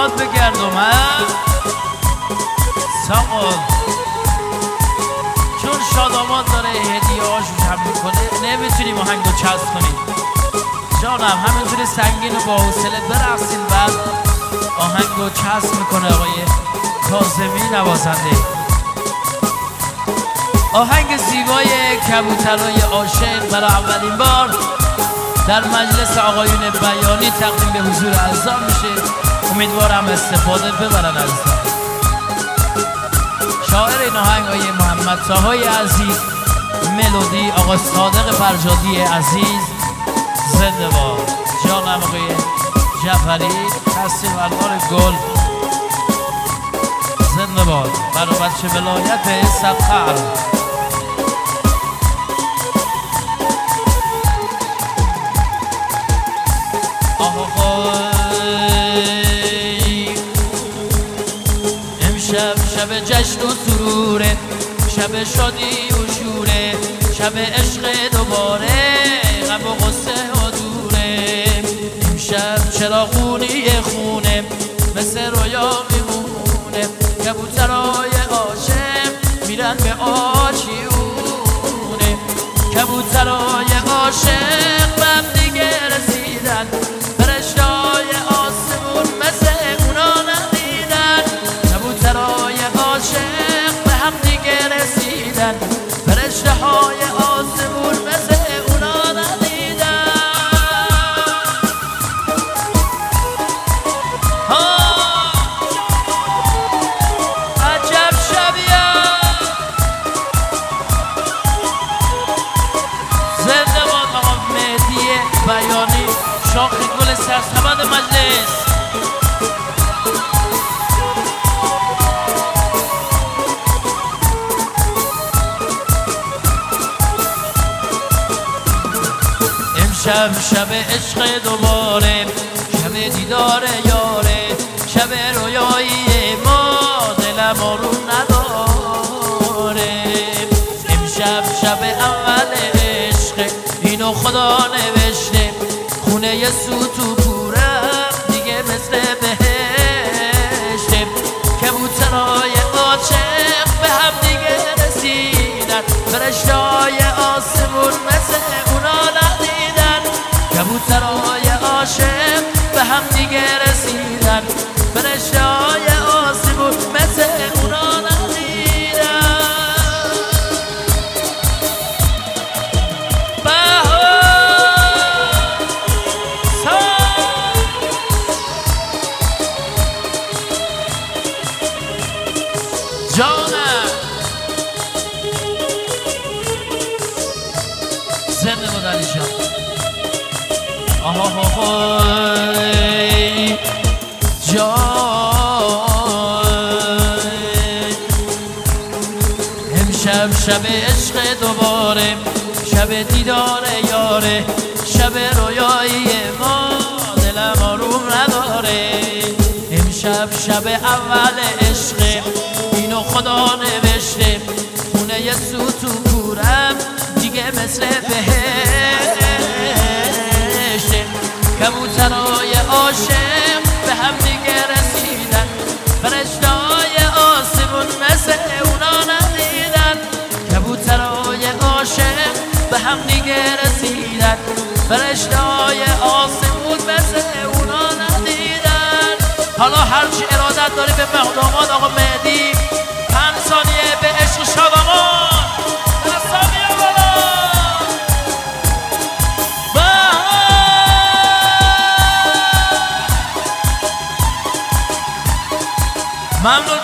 باد بگردم ساقل چون شاداماد داره هدیه هاشو جمع میکنه نمیتونیم آهنگو چسب کنیم جانم همینجوری سنگین و با حوصله برقصین بعد آهنگو چسب میکنه آقای کاظمی نوازنده آهنگ زیبای کبوترهای عاشق برای اولین بار در مجلس آقایون بیانی تقدیم به حضور اعضا میشه امیدوارم استفاده ببرن عزیزان شاعر این آهنگ آقای محمد طاهای عزیز ملودی آقا صادق فرجادی عزیز زنده باد جانم آقای جعفری تصویر الوار گل زنده باد برای بچه ولایت صدقر امشب شب جشن و سروره شب شادی و شوره شب عشق دوباره غم و غصه و دوره امشب چراغونی خونه مثل رویا میمونه کبوترهای عاشق میرن به آشیونه کبوترهای عاشق به هم دیگه رسیدن فرشته‌های آسمون مثل اونا ندیدن کبوترهای عاشق به هم دیگه رسیدن فرشته‌های آسمون مثل اونا ندیدن عجب شبیه زنده باد آقا مهدی بیانی شاخ گل سرسبد مجلس امشب شب عشق دوباره شب دیدار یاره شب رویایی ما دلم آروم نداره امشب شب اول عشق اینو خدا نوشته خونه یه سوتو پورم دیگه مثل بهشته کبوترهای عاشق به هم دیگه رسیدن فرشته‌های آسمون مثل اونا ندیدن کبوترهای عاشق به هم دیگه رسیدن فرشته‌های آسمون مثل اونا ندیدن جانم زنده بود علی جان امشب شب عشق دوباره شب دیدار یاره شب رویایی ما دلم آروم نداره امشب شب اول عشق اینو خدا نوشته خونه یه سوتو پورم دیگه مثل بهشته کبوترهای عاشق به هم دیگه رسیدن فرشته‌های آسمون مثل اونا ندیدن کبوترهای عاشق به هم دیگه رسیدن فرشته‌های آسمون مثل اونا ندیدن حالا هرچی ارادت داری به مقدامات آقا مهدی 5 ثانیه به عشق شاداماد ممنون